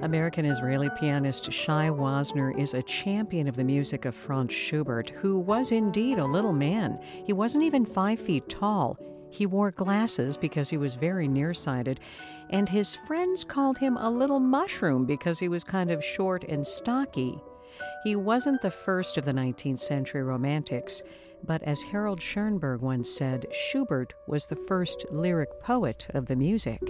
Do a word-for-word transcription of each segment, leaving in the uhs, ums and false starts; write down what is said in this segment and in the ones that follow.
American-Israeli pianist Shai Wasner is a champion of the music of Franz Schubert, who was indeed a little man. He wasn't even five feet tall. He wore glasses because he was very nearsighted, and his friends called him a little mushroom because he was kind of short and stocky. He wasn't the first of the nineteenth century romantics, but as Harold Schoenberg once said, Schubert was the first lyric poet of the music.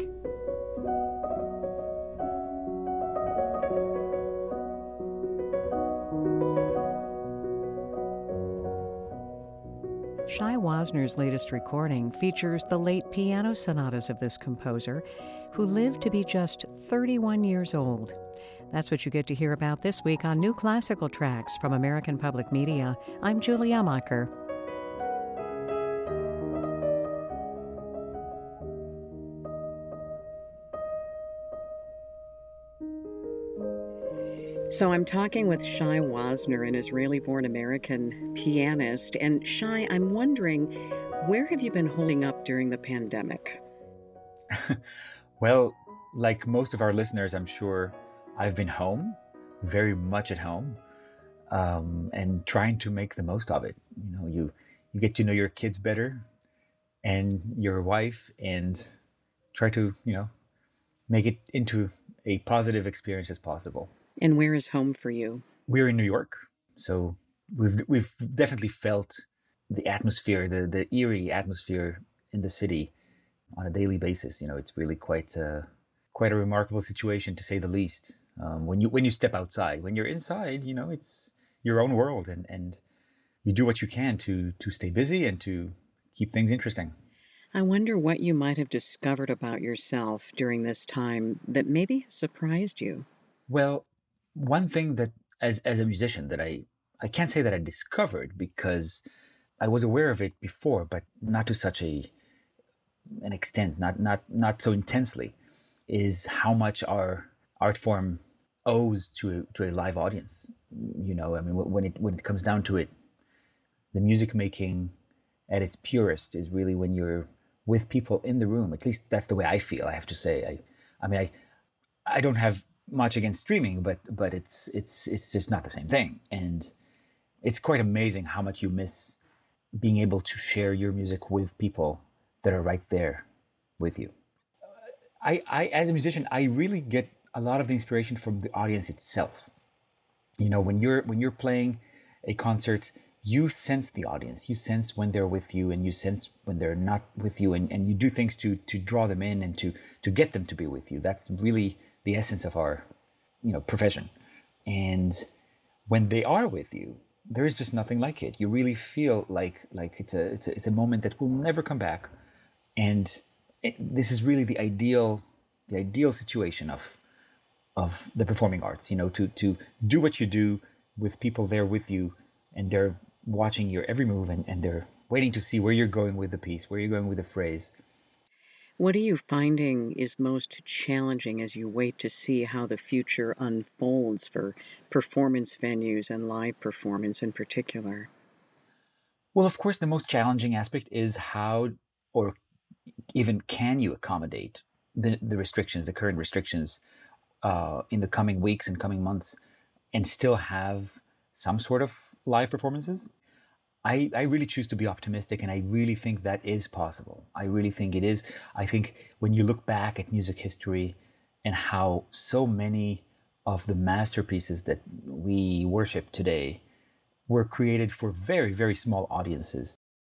Shai Wasner's latest recording features the late piano sonatas of this composer, who lived to be just thirty-one years old. That's what you get to hear about this week on New Classical Tracks from American Public Media. I'm Julie Amacher. So I'm talking with Shai Wasner, an Israeli-born American pianist. And Shai, I'm wondering, where have you been holding up during the pandemic? Well, like most of our listeners, I'm sure I've been home, very much at home, um, and trying to make the most of it. You know, you, you get to know your kids better and your wife and try to, you know, make it into a positive experience as possible. And where is home for you? We're in New York, so we've we've definitely felt the atmosphere, the the eerie atmosphere in the city on a daily basis. You know, it's really quite uh, quite a remarkable situation, to say the least. Um, when you when you step outside, when you're inside, you know, it's your own world, and, and you do what you can to to stay busy and to keep things interesting. I wonder what you might have discovered about yourself during this time that maybe surprised you. Well, one thing that, as as a musician, that I I can't say that I discovered, because I was aware of it before, but not to such a an extent, not not not so intensely, is how much our art form owes to a, to a live audience. You know, I mean, when it when it comes down to it, the music making at its purest is really when you're with people in the room. At least that's the way I feel, I have to say. I I mean, I I don't have much against streaming, but but it's it's it's just not the same thing. And it's quite amazing how much you miss being able to share your music with people that are right there with you. I, I as a musician, I really get a lot of the inspiration from the audience itself. You know, when you're when you're playing a concert, you sense the audience. You sense when they're with you, and you sense when they're not with you, and, and you do things to to draw them in and to to get them to be with you. That's really the essence of our, you know, profession. And when they are with you, there is just nothing like it. You really feel like like it's a it's a, it's a moment that will never come back. And it, this is really the ideal the ideal situation of of the performing arts. You know, to to do what you do with people there with you, and they're watching your every move, and, and they're waiting to see where you're going with the piece, where you're going with the phrase. What are you finding is most challenging as you wait to see how the future unfolds for performance venues and live performance in particular? Well, of course, the most challenging aspect is how, or even can you accommodate the, the restrictions, the current restrictions uh, in the coming weeks and coming months, and still have some sort of live performances? I, I really choose to be optimistic, and I really think that is possible. I really think it is. I think when you look back at music history and how so many of the masterpieces that we worship today were created for very, very small audiences.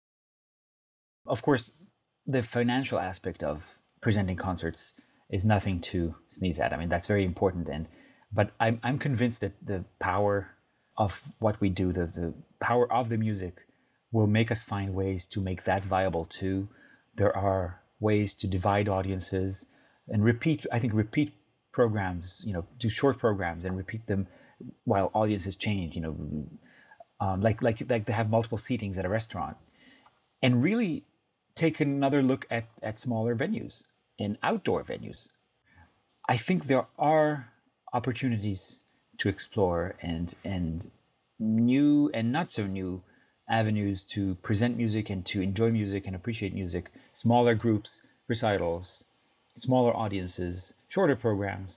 Of course, the financial aspect of presenting concerts is nothing to sneeze at. I mean, that's very important. And but I'm I'm convinced that the power of what we do, the, the power of the music, will make us find ways to make that viable too. There are ways to divide audiences and repeat, I think repeat programs, you know, do short programs and repeat them while audiences change, you know, um, like, like, like they have multiple seatings at a restaurant, and really take another look at, at smaller venues and outdoor venues. I think there are opportunities to explore and and new and not so new avenues to present music and to enjoy music and appreciate music. Smaller groups, recitals, smaller audiences, shorter programs.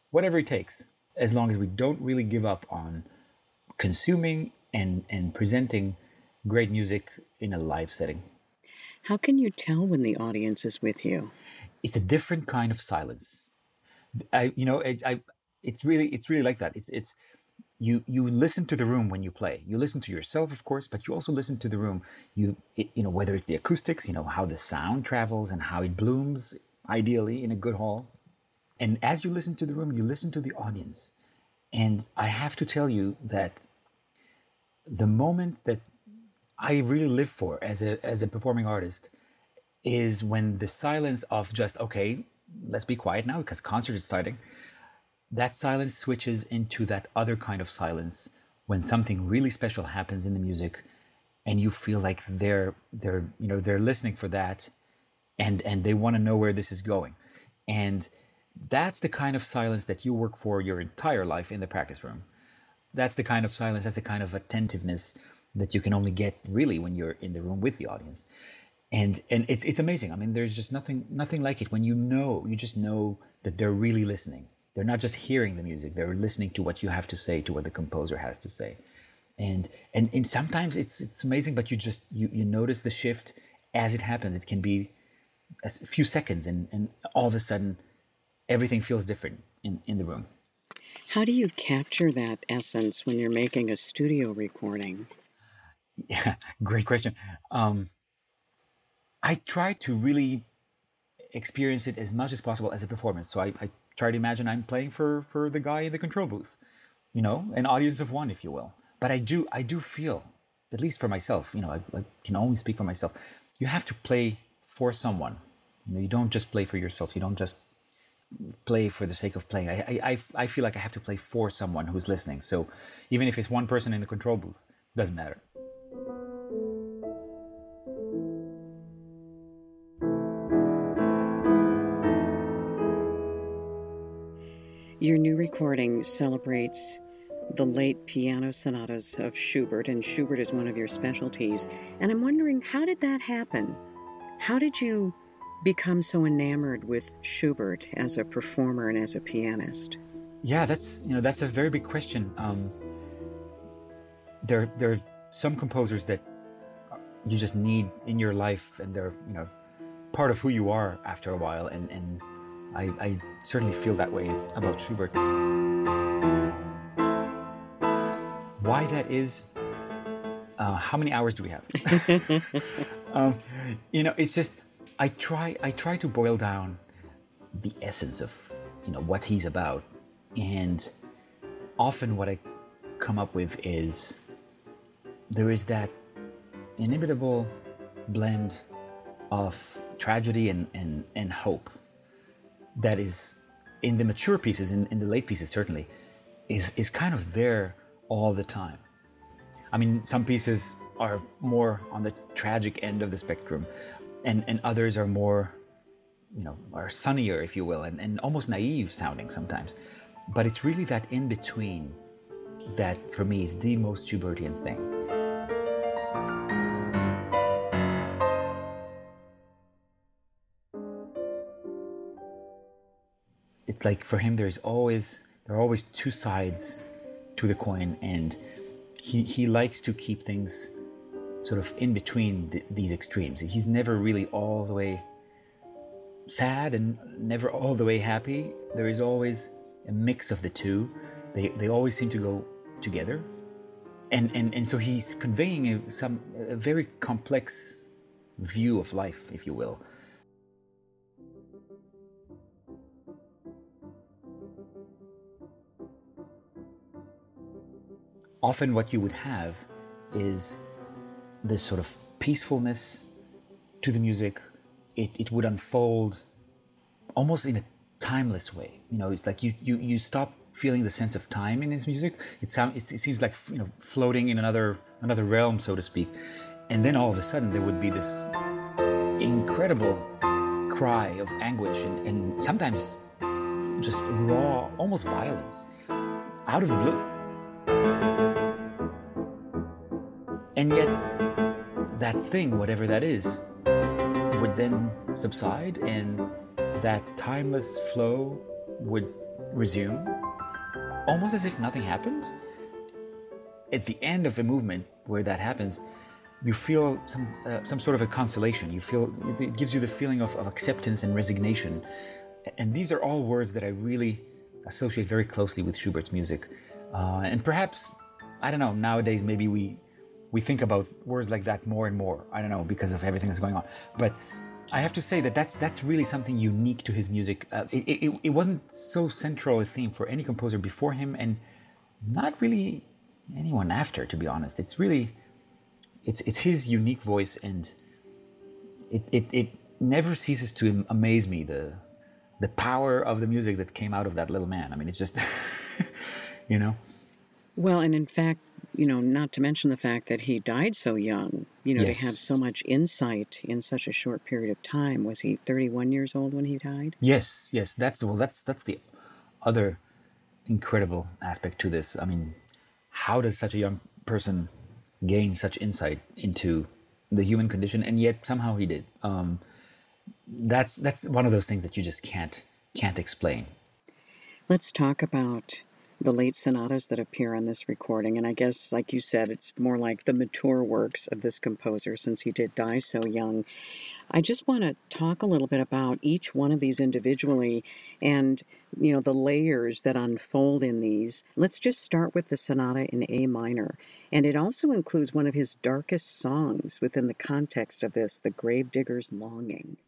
whatever it takes, as long as we don't really give up on consuming and, and presenting great music in a live setting. How can you tell when the audience is with you? It's a different kind of silence. I, you know, I, I, it's really, it's really like that. It's, it's, you, you listen to the room when you play. You listen to yourself, of course, but you also listen to the room. You, it, you know, whether it's the acoustics, you know, how the sound travels and how it blooms, ideally in a good hall. And as you listen to the room, you listen to the audience. And I have to tell you that the moment that I really live for as a as a performing artist is when the silence of just, okay, let's be quiet now because concert is starting. That silence switches into that other kind of silence when something really special happens in the music and you feel like they're they're you know they're listening for that and and they want to know where this is going. And that's the kind of silence that you work for your entire life in the practice room. That's the kind of silence, that's the kind of attentiveness that you can only get really when you're in the room with the audience. And and it's it's amazing. I mean, there's just nothing nothing like it when you know, you just know that they're really listening. They're not just hearing the music, they're listening to what you have to say, to what the composer has to say. And and, and sometimes it's it's amazing, but you just you, you notice the shift as it happens. It can be a few seconds and, and all of a sudden everything feels different in, in the room. How do you capture that essence when you're making a studio recording? Yeah, great question. Um, I try to really experience it as much as possible as a performance. So I, I try to imagine I'm playing for, for the guy in the control booth, you know, an audience of one, if you will. But I do I do feel, at least for myself, you know, I, I can only speak for myself. You have to play for someone. You know, you don't just play for yourself. You don't just play for the sake of playing. I, I, I feel like I have to play for someone who's listening. So even if it's one person in the control booth, doesn't matter. Your new recording celebrates the late piano sonatas of Schubert, and Schubert is one of your specialties. And I'm wondering, how did that happen? How did you become so enamored with Schubert as a performer and as a pianist? Yeah, that's you know that's a very big question. Um, there, there are some composers that you just need in your life, and they're you know part of who you are after a while. And and I, I certainly feel that way about Schubert. Why that is? Uh, how many hours do we have? um, you know, it's just. I try I try to boil down the essence of, you know, what he's about. And often what I come up with is there is that inimitable blend of tragedy and, and, and hope that is in the mature pieces, in, in the late pieces certainly, is, is kind of there all the time. I mean, some pieces are more on the tragic end of the spectrum. And, and others are more, you know, are sunnier, if you will, and, and almost naive sounding sometimes. But it's really that in between that, for me, is the most Schubertian thing. It's like for him, there's always there are always two sides to the coin, and he he likes to keep things sort of in between th- these extremes. He's never really all the way sad and never all the way happy. There is always a mix of the two. They they always seem to go together. And and, and so he's conveying a, some a very complex view of life, if you will. Often what you would have is this sort of peacefulness to the music. It, it would unfold almost in a timeless way. You know, it's like you, you, you stop feeling the sense of time in his music. It sounds it, it seems like, you know, floating in another another realm, so to speak. And then all of a sudden there would be this incredible cry of anguish and, and sometimes just raw, almost violence out of the blue. And yet that thing, whatever that is, would then subside, and that timeless flow would resume, almost as if nothing happened. At the end of a movement where that happens, you feel some uh, some sort of a consolation. You feel it gives you the feeling of, of acceptance and resignation. And these are all words that I really associate very closely with Schubert's music. Uh, and perhaps, I don't know, nowadays maybe we we think about words like that more and more. I don't know, because of everything that's going on. But I have to say that that's that's really something unique to his music. Uh, it, it, it wasn't so central a theme for any composer before him, and not really anyone after, to be honest. It's really, it's it's his unique voice, and it it, it never ceases to amaze me, the the power of the music that came out of that little man. I mean, it's just, you know. Well, and in fact, you know, not to mention the fact that he died so young, you know, Yes. to have so much insight in such a short period of time. Was he thirty-one years old when he died? Yes, yes, that's well, that's that's the other incredible aspect to this. I mean, how does such a young person gain such insight into the human condition, and yet somehow he did. Um, that's that's one of those things that you just can't can't explain. Let's talk about the late sonatas that appear on this recording. And I guess, like you said, it's more like the mature works of this composer, since he did die so young. I just want to talk a little bit about each one of these individually and, you know, the layers that unfold in these. Let's just start with the sonata in A minor. And it also includes one of his darkest songs within the context of this, The Gravedigger's Longing.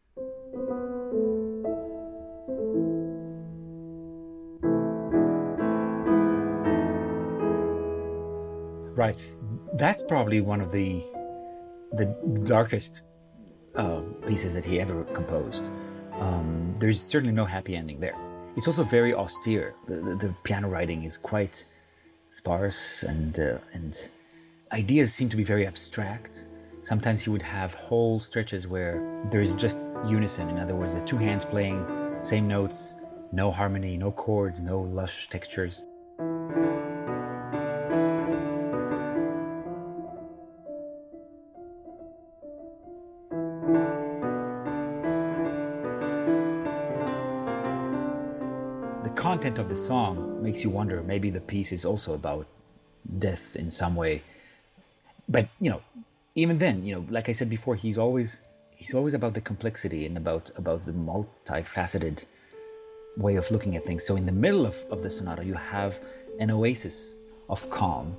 Right. That's probably one of the the darkest uh, pieces that he ever composed. Um, there's certainly no happy ending there. It's also very austere. The, the, the piano writing is quite sparse, and uh, and ideas seem to be very abstract. Sometimes he would have whole stretches where there is just unison. In other words, the two hands playing same notes, no harmony, no chords, no lush textures. The content of the song makes you wonder, maybe the piece is also about death in some way. But, you know, even then, you know, like I said before, he's always he's always about the complexity and about, about the multifaceted way of looking at things. So in the middle of, of the sonata, you have an oasis of calm.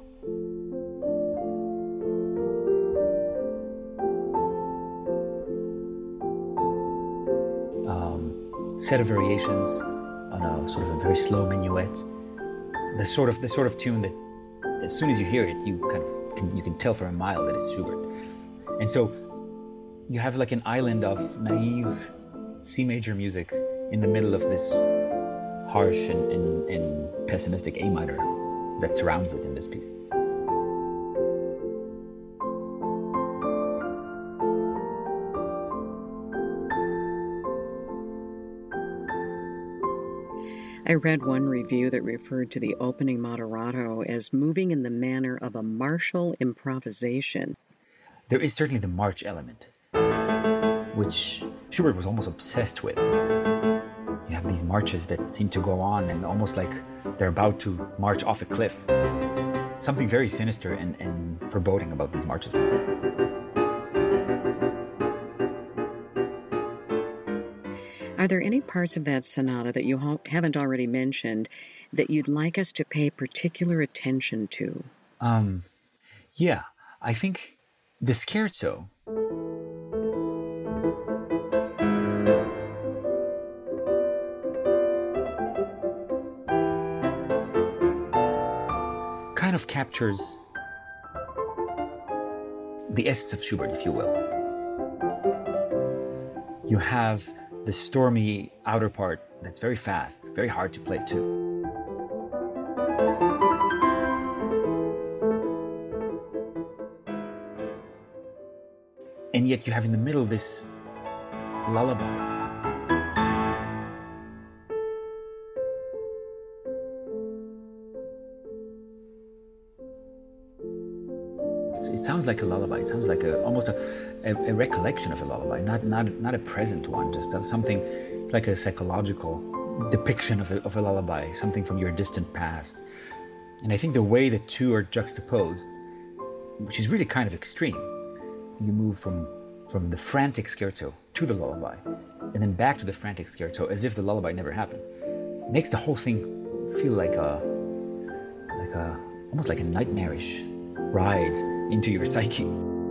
Um, set of variations on a sort of a very slow minuet. The sort of the sort of tune that, as soon as you hear it, you kind of can, you can tell for a mile that it's Schubert. And so you have like an island of naive C major music in the middle of this harsh and, and, and pessimistic A minor that surrounds it in this piece. I read one review that referred to the opening moderato as moving in the manner of a martial improvisation. There is certainly the march element, which Schubert was almost obsessed with. You have these marches that seem to go on and almost like they're about to march off a cliff. Something very sinister and, and foreboding about these marches. Are there any parts of that sonata that you ho- haven't already mentioned that you'd like us to pay particular attention to? Um, yeah, I think the scherzo. Kind of captures the essence of Schubert, if you will. You have the stormy outer part that's very fast, very hard to play too. And yet you have in the middle this lullaby. It sounds like a lullaby. It sounds like a almost a, a, a recollection of a lullaby, not not not a present one. Just something. It's like a psychological depiction of a, of a lullaby, something from your distant past. And I think the way the two are juxtaposed, which is really kind of extreme, you move from from the frantic scherzo to the lullaby, and then back to the frantic scherzo as if the lullaby never happened, makes the whole thing feel like a like a almost like a nightmarish ride into your psyche.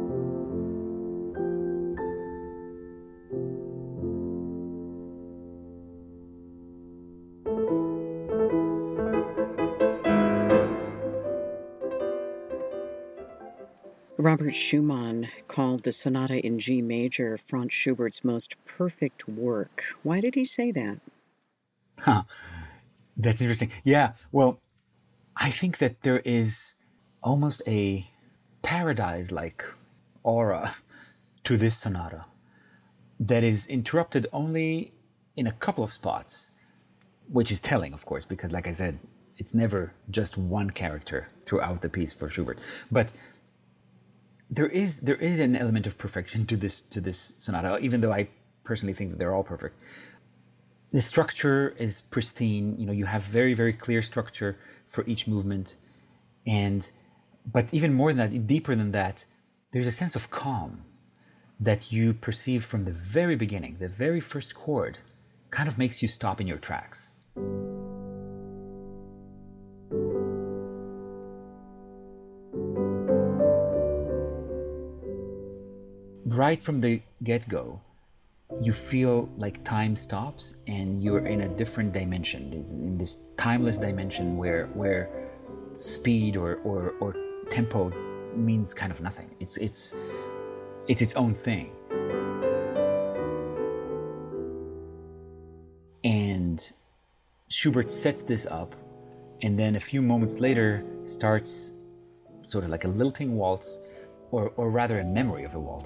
Robert Schumann called the Sonata in G major Franz Schubert's most perfect work. Why did he say that? Huh. That's interesting. Yeah, well, I think that there is almost a paradise-like aura to this sonata that is interrupted only in a couple of spots, which is telling, of course, because, like I said, it's never just one character throughout the piece for Schubert. But there is there is an element of perfection to this to this sonata, even though I personally think that they're all perfect. The structure is pristine. You know, you have very, very clear structure for each movement. And, but even more than that, deeper than that, there's a sense of calm that you perceive from the very beginning. The very first chord kind of makes you stop in your tracks. Right from the get-go, you feel like time stops and you're in a different dimension, in this timeless dimension where where speed or, or, or tempo means kind of nothing. It's it's it's its own thing. And Schubert sets this up, and then a few moments later starts sort of like a lilting waltz, or or rather a memory of a waltz.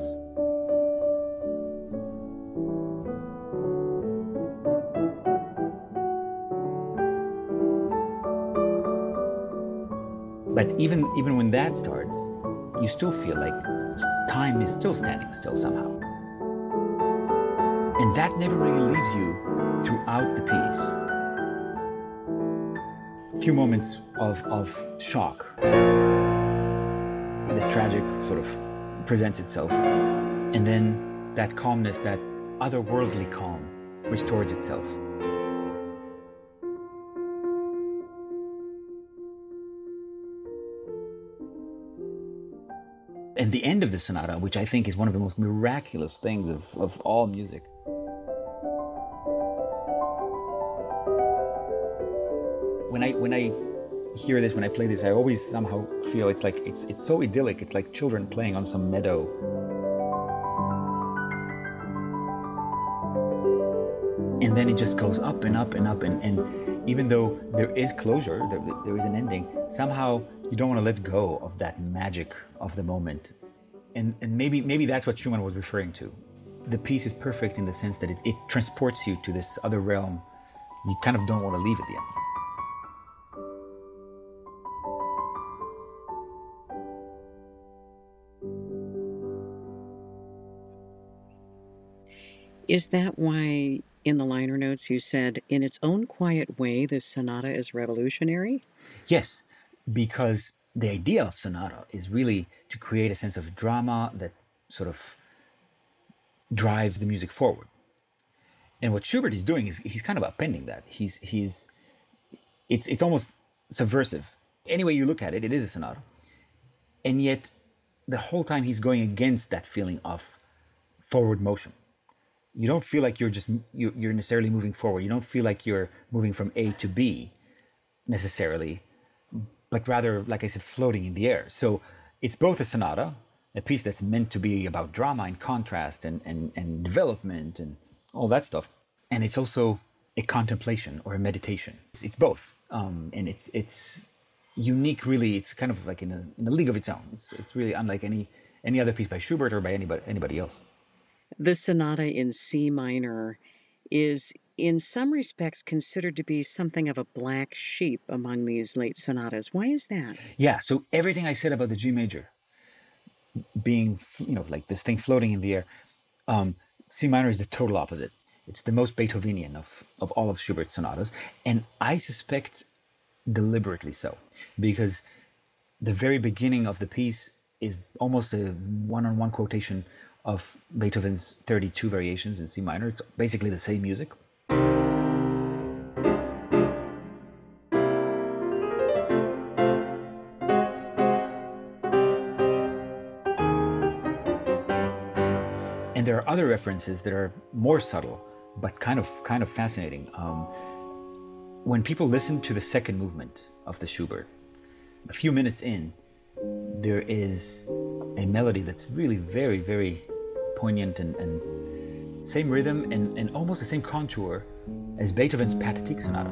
But even even when that starts, you still feel like time is still standing still somehow. And that never really leaves you throughout the piece. A few moments of, of shock. The tragic sort of presents itself. And then that calmness, that otherworldly calm, restores itself. And the end of the sonata, which I think is one of the most miraculous things of, of all music. When I when I hear this, when I play this, I always somehow feel it's like it's it's so idyllic. It's like children playing on some meadow. And then it just goes up and up and up, and, and even though there is closure, there, there is an ending, somehow you don't want to let go of that magic of the moment. And, and maybe maybe that's what Schumann was referring to. The piece is perfect in the sense that it, it transports you to this other realm. You kind of don't want to leave at the end. Is that why in the liner notes you said, in its own quiet way, this sonata is revolutionary? Yes, because the idea of sonata is really to create a sense of drama that sort of drives the music forward. And what Schubert is doing is he's kind of appending that. He's he's it's it's almost subversive. Any way you look at it, it is a sonata. And yet the whole time he's going against that feeling of forward motion. You don't feel like you're just you're necessarily moving forward. You don't feel like you're moving from A to B necessarily, but rather, like I said, floating in the air. So it's both a sonata, a piece that's meant to be about drama and contrast and, and, and development and all that stuff. And it's also a contemplation or a meditation. It's, it's both. Um, and it's it's unique, really. It's kind of like in a, in a league of its own. It's, it's really unlike any any other piece by Schubert or by anybody, anybody else. The sonata in C minor is in some respects considered to be something of a black sheep among these late sonatas. Why is that? Yeah, so everything I said about the G major being, you know, like this thing floating in the air, um, C minor is the total opposite. It's the most Beethovenian of, of all of Schubert's sonatas. And I suspect deliberately so, because the very beginning of the piece is almost a one-on-one quotation of Beethoven's thirty-two variations in C minor. It's basically the same music. And there are other references that are more subtle, but kind of kind of fascinating. Um, when people listen to the second movement of the Schubert, a few minutes in, there is a melody that's really very, very poignant and, and same rhythm and, and almost the same contour as Beethoven's Pathetique Sonata.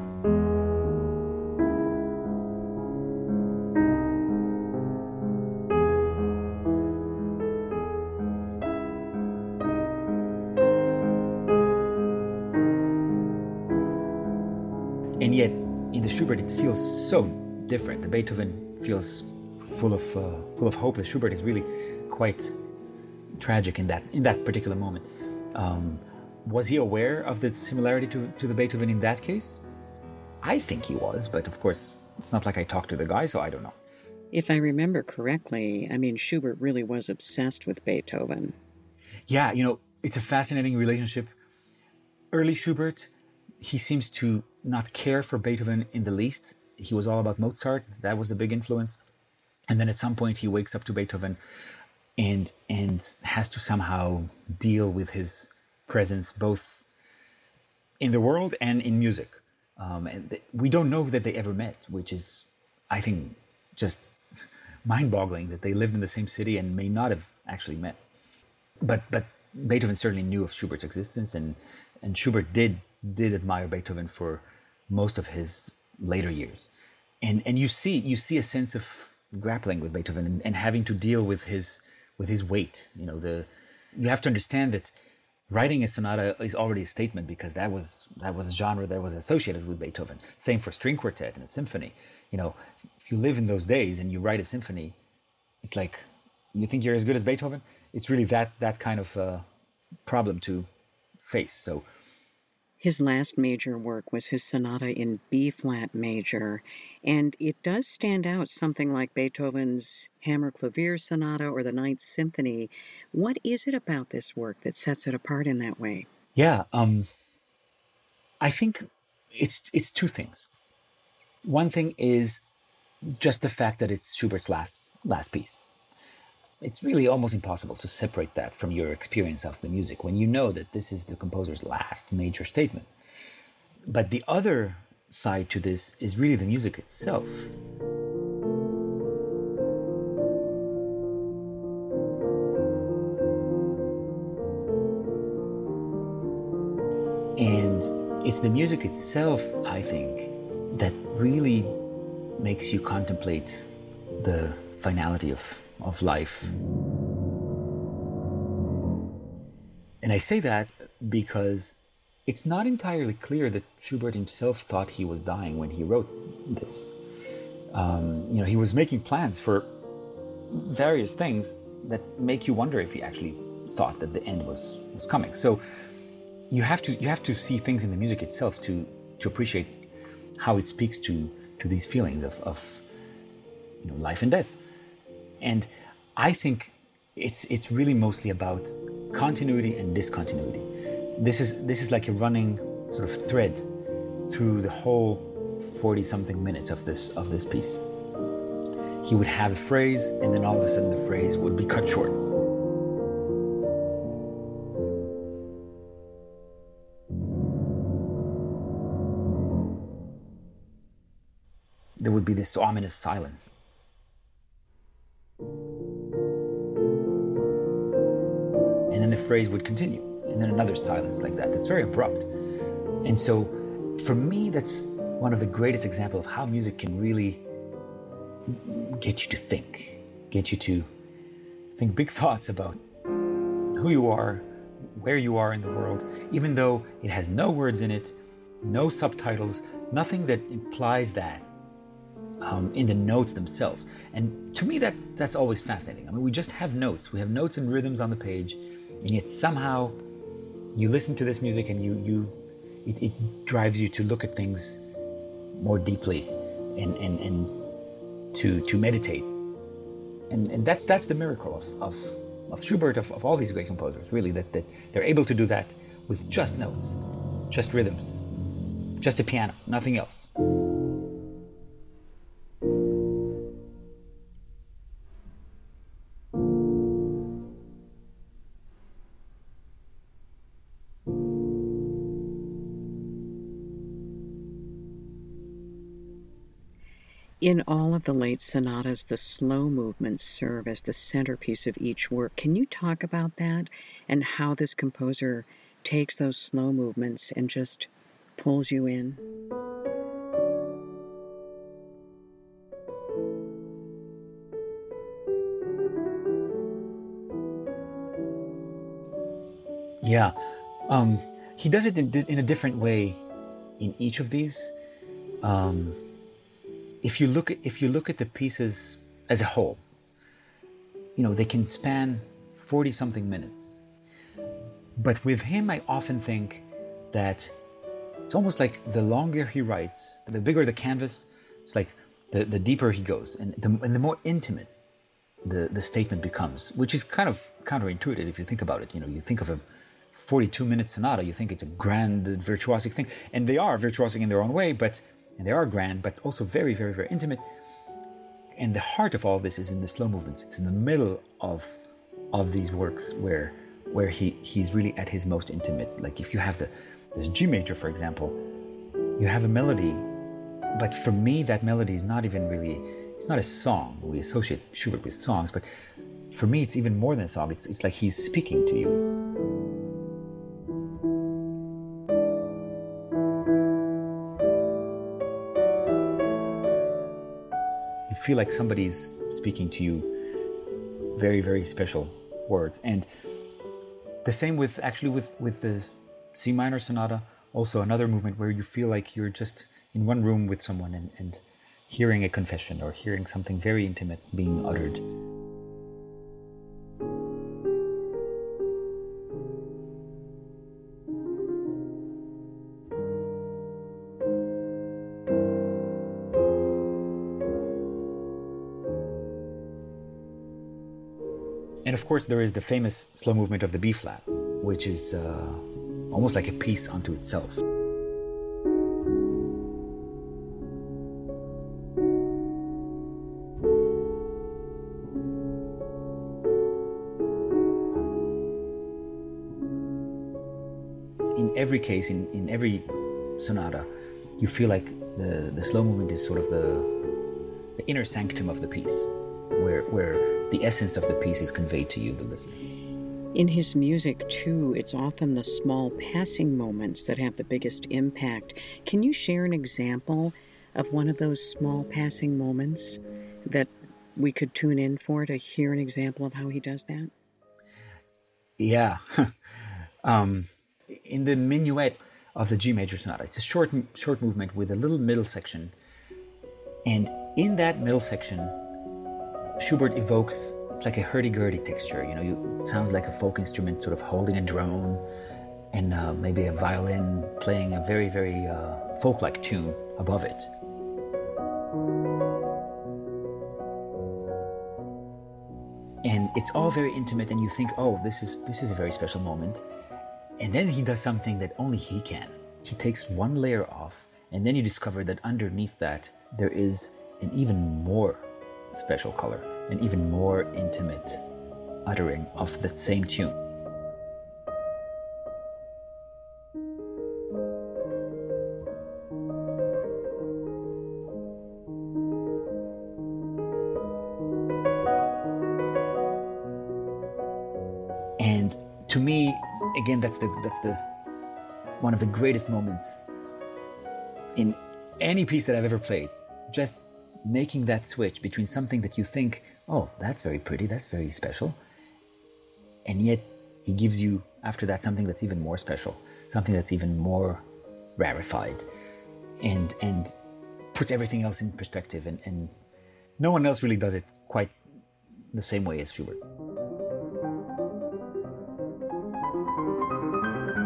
And yet, in the Schubert, it feels so different. The Beethoven feels full of uh, full of hope. The Schubert is really quite tragic in that in that particular moment. Um, was he aware of the similarity to, to the Beethoven in that case? I think he was, but of course, it's not like I talked to the guy, so I don't know. If I remember correctly, I mean, Schubert really was obsessed with Beethoven. Yeah, you know, it's a fascinating relationship. Early Schubert, he seems to not care for Beethoven in the least. He was all about Mozart. That was the big influence. And then at some point he wakes up to Beethoven and and has to somehow deal with his presence both in the world and in music. Um, and th- we don't know that they ever met, which is, I think, just mind-boggling that they lived in the same city and may not have actually met. But but Beethoven certainly knew of Schubert's existence, and and Schubert did did admire Beethoven for most of his later years. And and you see you see a sense of grappling with Beethoven and, and having to deal with his with his weight. You know, the you have to understand that writing a sonata is already a statement, because that was that was a genre that was associated with Beethoven. Same for string quartet and a symphony. You know, if you live in those days and you write a symphony, it's like, you think you're as good as Beethoven? It's really that that kind of uh, problem to face. So his last major work was his sonata in B-flat major, and it does stand out something like Beethoven's Hammer-Clavier Sonata or the Ninth Symphony. What is it about this work that sets it apart in that way? Yeah, um, I think it's it's two things. One thing is just the fact that it's Schubert's last last piece. It's really almost impossible to separate that from your experience of the music when you know that this is the composer's last major statement. But the other side to this is really the music itself. And it's the music itself, I think, that really makes you contemplate the finality of of life. And I say that because it's not entirely clear that Schubert himself thought he was dying when he wrote this. Um, you know, he was making plans for various things that make you wonder if he actually thought that the end was, was coming. So you have to you have to see things in the music itself to to appreciate how it speaks to to these feelings of, of you know, life and death. And I think it's it's really mostly about continuity and discontinuity. This is this is like a running sort of thread through the whole forty-something minutes of this of this piece. He would have a phrase, and then all of a sudden the phrase would be cut short. There would be this ominous silence. And then the phrase would continue, and then another silence like that. That's very abrupt. And so, for me, that's one of the greatest examples of how music can really get you to think, get you to think big thoughts about who you are, where you are in the world, even though it has no words in it, no subtitles, nothing that implies that um, in the notes themselves. And to me, that that's always fascinating. I mean, we just have notes. We have notes and rhythms on the page, and yet somehow you listen to this music and you you it, it drives you to look at things more deeply and and, and to to meditate. And and that's that's the miracle of of, of Schubert, of, of all these great composers, really, that, that they're able to do that with just notes, just rhythms, just a piano, nothing else. In all of the late sonatas, the slow movements serve as the centerpiece of each work. Can you talk about that and how this composer takes those slow movements and just pulls you in? Yeah, um, he does it in, in a different way in each of these. Um, If you look at if you look at the pieces as a whole, you know, they can span forty something minutes. But with him, I often think that it's almost like the longer he writes, the bigger the canvas. It's like the, the deeper he goes, and the and the more intimate the, the statement becomes, which is kind of counterintuitive if you think about it. You know, you think of a forty-two minute sonata, you think it's a grand virtuosic thing, and they are virtuosic in their own way, but and they are grand, but also very, very, very intimate. And the heart of all this is in the slow movements. It's in the middle of of these works where where he he's really at his most intimate. Like if you have the this G major, for example, you have a melody, but for me that melody is not even really, it's not a song. We associate Schubert with songs, but for me it's even more than a song. It's it's like he's speaking to you. You feel like somebody's speaking to you very, very special words. And the same with actually with, with the C minor sonata, also another movement where you feel like you're just in one room with someone and, and hearing a confession or hearing something very intimate being uttered. And of course, there is the famous slow movement of the B flat, which is uh, almost like a piece unto itself. In every case, in, in every sonata, you feel like the, the slow movement is sort of the, the inner sanctum of the piece, where where the essence of the piece is conveyed to you, the listener. In his music, too, it's often the small passing moments that have the biggest impact. Can you share an example of one of those small passing moments that we could tune in for to hear an example of how he does that? Yeah. um, in the minuet of the G major sonata, it's a short, short movement with a little middle section. And in that middle section, Schubert evokes, it's like a hurdy-gurdy texture, you know, you, it sounds like a folk instrument sort of holding a drone and uh, maybe a violin playing a very, very uh, folk-like tune above it. And it's all very intimate and you think, oh, this is, this is a very special moment. And then he does something that only he can. He takes one layer off and then you discover that underneath that there is an even more special color, an even more intimate uttering of the same tune. And to me, again, that's the that's the one of the greatest moments in any piece that I've ever played. Just making that switch between something that you think, oh, that's very pretty, that's very special, and yet he gives you, after that, something that's even more special, something that's even more rarefied, and and puts everything else in perspective, and, and no one else really does it quite the same way as Schubert.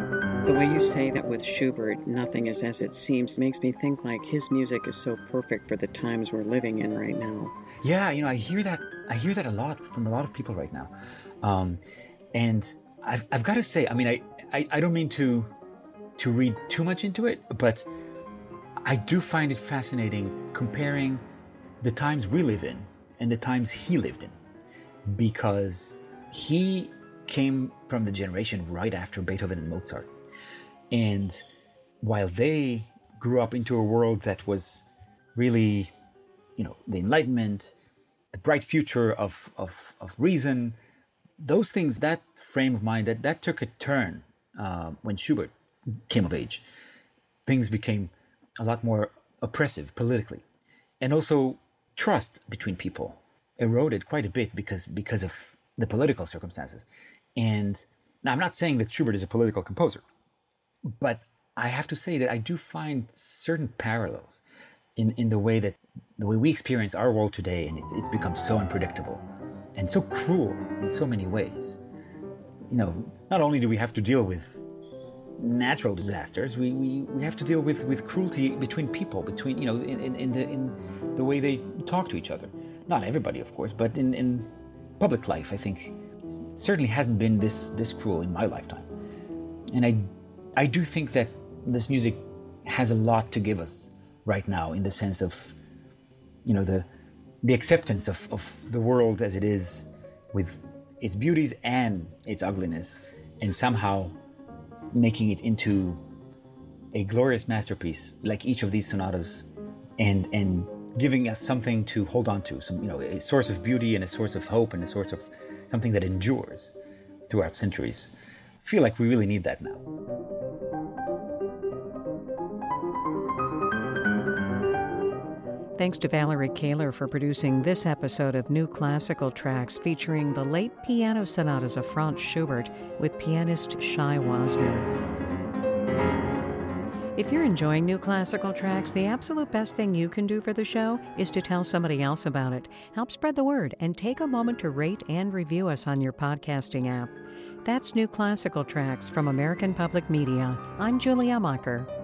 The way you say that with Schubert, nothing is as it seems, makes me think like his music is so perfect for the times we're living in right now. Yeah, you know, I hear that. I hear that a lot from a lot of people right now, um, and I've, I've got to say, I mean, I, I, I don't mean to to read too much into it, but I do find it fascinating comparing the times we live in and the times he lived in, because he came from the generation right after Beethoven and Mozart. And while they grew up into a world that was really, you know, the Enlightenment, the bright future of, of, of reason, those things, that frame of mind, that, that took a turn uh, when Schubert came of age. Things became a lot more oppressive politically. And also trust between people eroded quite a bit because, because of the political circumstances. And now I'm not saying that Schubert is a political composer, but I have to say that I do find certain parallels in, in the way that the way we experience our world today, and it's, it's become so unpredictable and so cruel in so many ways. You know, not only do we have to deal with natural disasters, we, we, we have to deal with, with cruelty between people, between, you know, in, in, in, the, in the way they talk to each other. Not everybody, of course, but in, in public life, I think it certainly hasn't been this, this cruel in my lifetime. And I, I do think that this music has a lot to give us right now, in the sense of, you know, the the acceptance of, of the world as it is, with its beauties and its ugliness, and somehow making it into a glorious masterpiece like each of these sonatas, and and giving us something to hold on to, some, you know, a source of beauty and a source of hope and a source of something that endures throughout centuries. I feel like we really need that now. Thanks to Valerie Kahler for producing this episode of New Classical Tracks, featuring the late piano sonatas of Franz Schubert with pianist Shai Wasner. If you're enjoying New Classical Tracks, the absolute best thing you can do for the show is to tell somebody else about it. Help spread the word and take a moment to rate and review us on your podcasting app. That's New Classical Tracks from American Public Media. I'm Julia Mocker.